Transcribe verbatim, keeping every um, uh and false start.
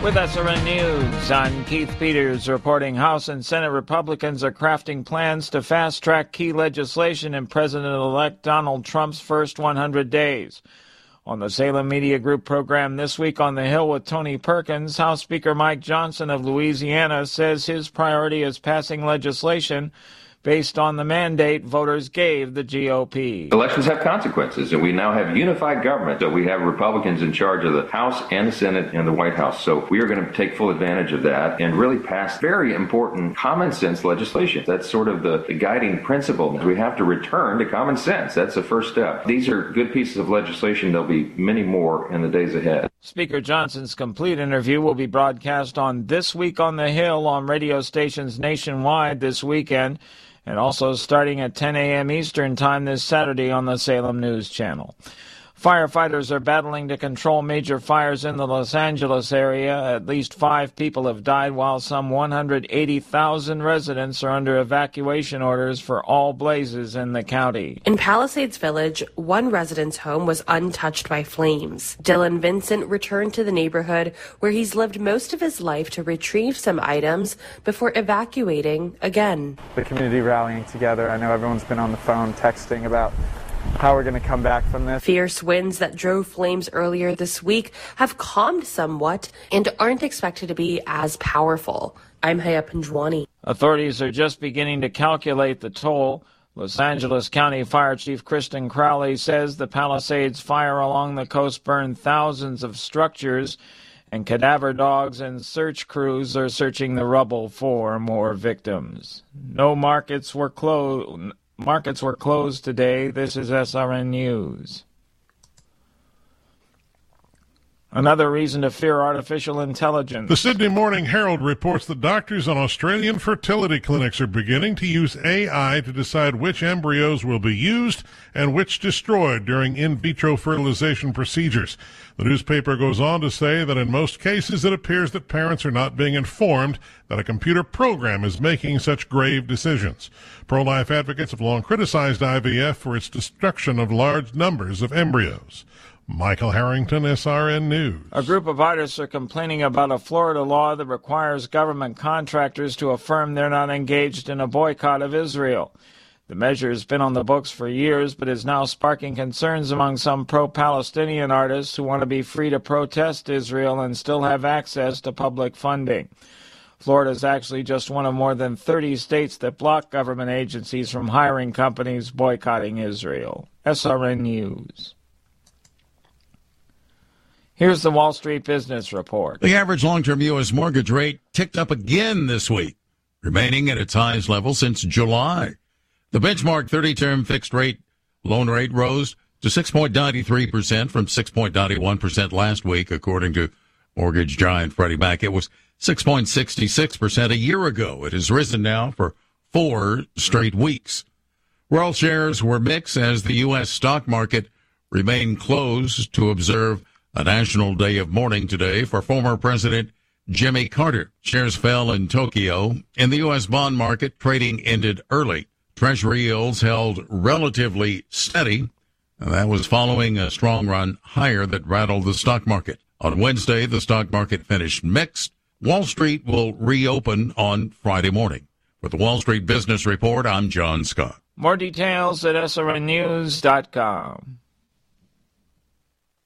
With S R N News, I'm Keith Peters reporting House and Senate Republicans are crafting plans to fast-track key legislation in President-elect Donald Trump's first one hundred days. On the Salem Media Group program This Week on the Hill with Tony Perkins, House Speaker Mike Johnson of Louisiana says his priority is passing legislation based on the mandate voters gave the G O P. Elections have consequences, and we now have unified government. So we have Republicans in charge of the House and the Senate and the White House. So we are going to take full advantage of that and really pass very important common sense legislation. That's sort of the, the guiding principle. We have to return to common sense. That's the first step. These are good pieces of legislation. There'll be many more in the days ahead. Speaker Johnson's complete interview will be broadcast on This Week on the Hill on radio stations nationwide this weekend, and also starting at ten a.m. Eastern Time this Saturday on the Salem News Channel. Firefighters are battling to control major fires in the Los Angeles area. At least five people have died, while some one hundred eighty thousand residents are under evacuation orders for all blazes in the county. In Palisades Village, one resident's home was untouched by flames. Dylan Vincent returned to the neighborhood where he's lived most of his life to retrieve some items before evacuating again. The community rallying together. I know everyone's been on the phone texting about how we're going to come back from this. Fierce winds that drove flames earlier this week have calmed somewhat and aren't expected to be as powerful. I'm Haya Panjwani. Authorities are just beginning to calculate the toll. Los Angeles County Fire Chief Kristen Crowley says the Palisades fire along the coast burned thousands of structures, and cadaver dogs and search crews are searching the rubble for more victims. No markets were closed. Markets were closed today. This is S R N News. Another reason to fear artificial intelligence. The Sydney Morning Herald reports that doctors on Australian fertility clinics are beginning to use A I to decide which embryos will be used and which destroyed during in vitro fertilization procedures. The newspaper goes on to say that in most cases it appears that parents are not being informed that a computer program is making such grave decisions. Pro-life advocates have long criticized I V F for its destruction of large numbers of embryos. Michael Harrington, S R N News. A group of artists are complaining about a Florida law that requires government contractors to affirm they're not engaged in a boycott of Israel. The measure has been on the books for years, but is now sparking concerns among some pro-Palestinian artists who want to be free to protest Israel and still have access to public funding. Florida is actually just one of more than thirty states that block government agencies from hiring companies boycotting Israel. S R N News. Here's the Wall Street Business Report. The average long-term U S mortgage rate ticked up again this week, remaining at its highest level since July. The benchmark thirty-term fixed rate loan rate rose to six point nine three percent from six point nine one percent last week, according to mortgage giant Freddie Mac. It was six point six six percent a year ago. It has risen now for four straight weeks. World shares were mixed as the U S stock market remained closed to observe a national day of mourning today for former President Jimmy Carter. Shares fell in Tokyo. In the U S bond market, trading ended early. Treasury yields held relatively steady. And that was following a strong run higher that rattled the stock market. On Wednesday, the stock market finished mixed. Wall Street will reopen on Friday morning. For the Wall Street Business Report, I'm John Scott. More details at S R N news dot com.